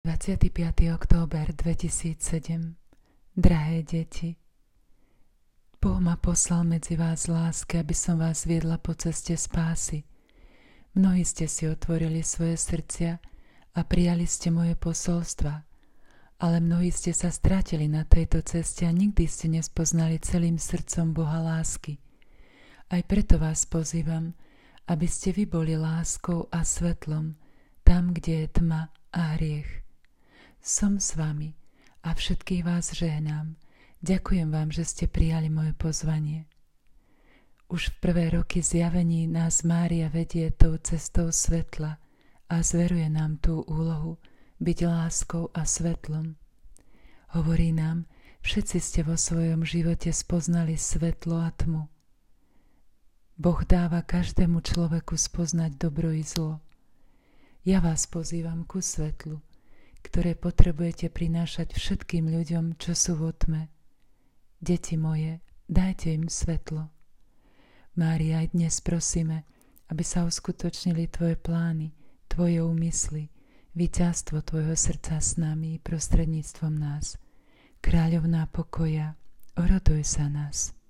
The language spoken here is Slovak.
25. október 2007. Drahé deti, Boh ma poslal medzi vás z lásky, aby som vás viedla po ceste spásy. Mnohí ste si otvorili svoje srdcia a prijali ste moje posolstva, ale mnohí ste sa stratili na tejto ceste a nikdy ste nespoznali celým srdcom Boha lásky. Aj preto vás pozývam, aby ste vy boli láskou a svetlom tam, kde je tma a hriech. Som s vami a všetkých vás žehnám. Ďakujem vám, že ste prijali moje pozvanie. Už v prvé roky zjavení nás Mária vedie tou cestou svetla a zveruje nám tú úlohu byť láskou a svetlom. Hovorí nám, všetci ste vo svojom živote spoznali svetlo a tmu. Boh dáva každému človeku spoznať dobro i zlo. Ja vás pozývam ku svetlu, ktoré potrebujete prinášať všetkým ľuďom, čo sú vo tme. Deti moje, dajte im svetlo. Mária, aj dnes prosíme, aby sa uskutočnili tvoje plány, tvoje úmysly, víťazstvo tvojho srdca s nami prostredníctvom nás. Kráľovná pokoja, oroduj sa nás.